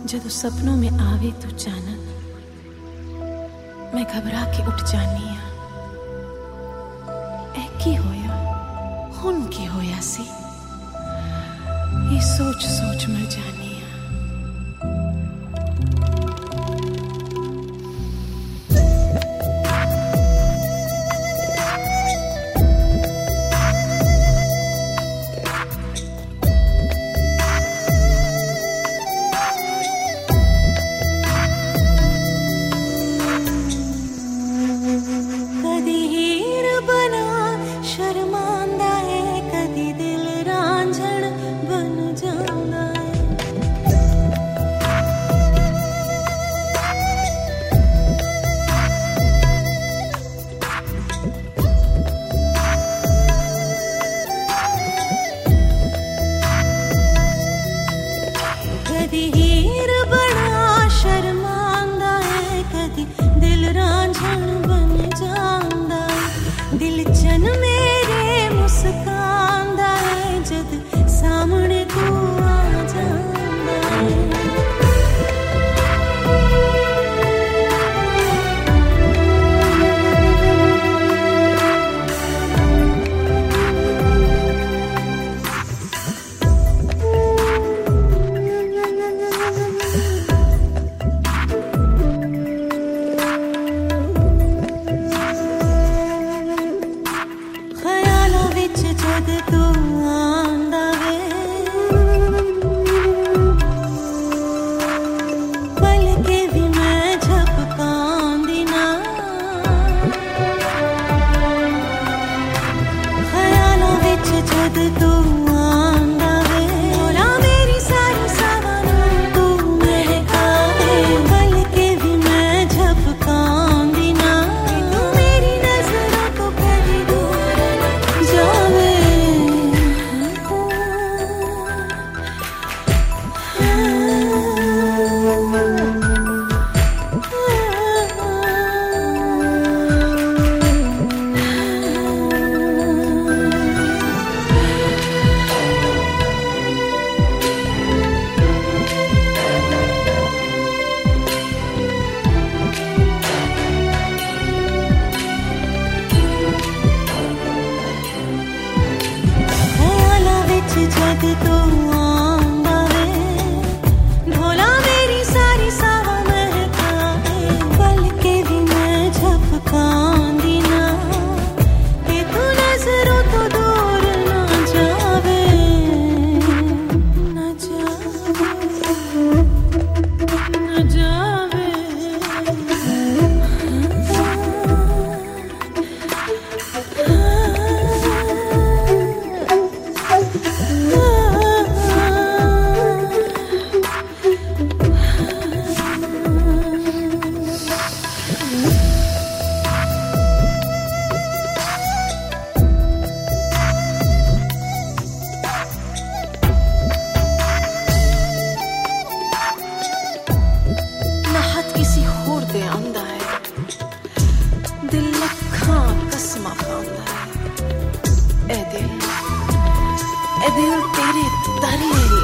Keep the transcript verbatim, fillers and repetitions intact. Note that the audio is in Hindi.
जदों सपनों में आवे तू चानन, मैं घबरा के उठ जानी आ। ए की होया हुन की होया सी, ये सोच सोच मर जानी आ। कदी हीर बड़ा शर्मांदा है, कदी दिल रांझण बन जांदा है। दिल चन मेरे मुस्कांदा है, जद सामने तू आ जांदा है। जद तू आंदा वे, पल के भी मैं झपकांदी ना। ख्यालों विच जद तू आंदा वे, भोला मेरी सारी सावना तू महका दे। पल के भी मैं झपकांदी ना, तू मेरी नजरों को कभी दूर न जावे। जद तू आंदा वे, भोला मेरी सारी सावा महका दे। पल के भी मैं झपकांदी ना, कि तू नजरों तो दूर ना जावे, ना जावे, ना जावे। किसी होर दे आंदा है, दिल लखां कसमां खांदा है। ए दिल ए दिल तेरे दर